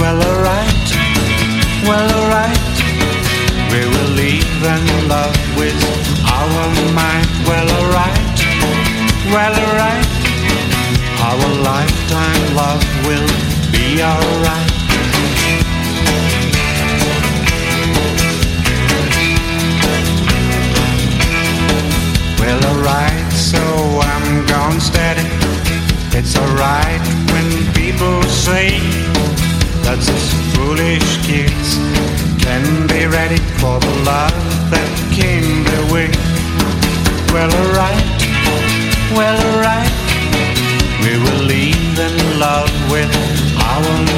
Well, alright, well, alright. We will leave and love with our mind. Well, alright, well, alright. Our lifetime love will be alright. Well, alright, so I'm gone steady. It's alright when people say that us foolish kids can be ready for the love that came their way. Well, alright, well, alright. We will leave in love with our